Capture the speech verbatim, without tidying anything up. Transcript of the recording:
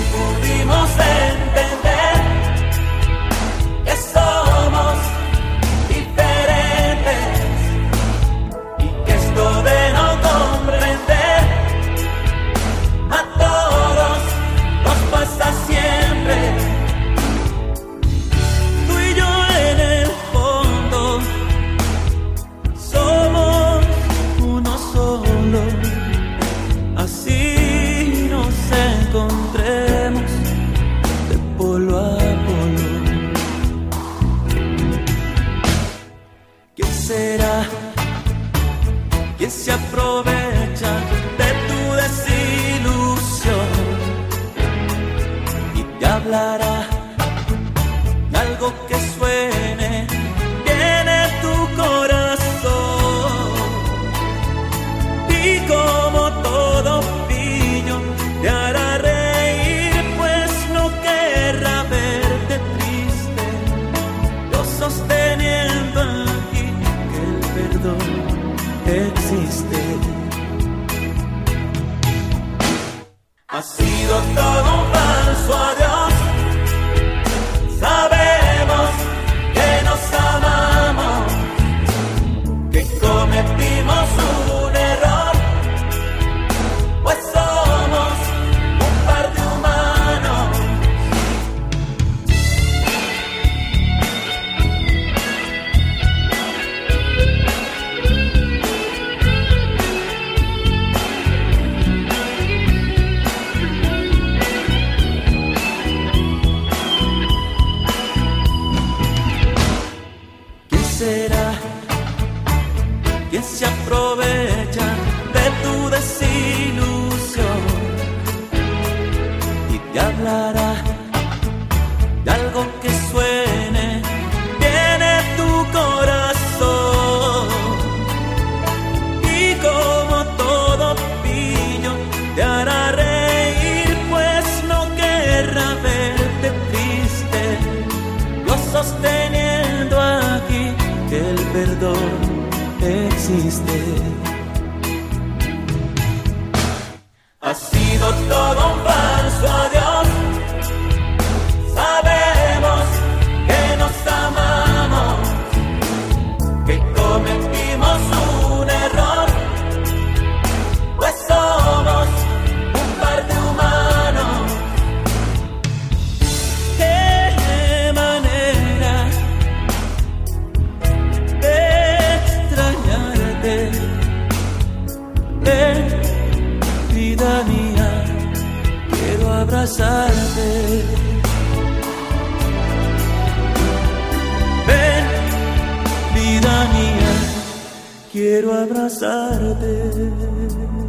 pudimos entender que somos diferentes y que esto de no comprender a todos nos pasa siempre. Tú y yo en el fondo somos uno solo, así nos encontremos de polo a polo. ¿Quién será? ¿Quién se aprovecha de tu desilusión y te hablará de algo que suene bien en tu corazón? Y como todo pillo te hará reír, pues no querrá verte triste, yo sosteniendo aquí que el perdón existe. Ha sido todo un falso adiós. Sabemos que nos amamos, que cometimos un error, pues somos un par de humanos. ¿Quién será? ¿Quién se aprovecha de tu desilusión y te hablará de algo que suene bien en tu corazón? Y como todo pillo te hará reír, pues no querrá verte triste, yo sosteniendo aquí que el perdón existe. Ha sido todo un falso adiós. Sabemos que nos amamos, que cometimos un error, pues somos un par de humanos. Qué manera de extrañarte, ven, vida mía, quiero abrazarte. Ven, vida mía, quiero abrazarte.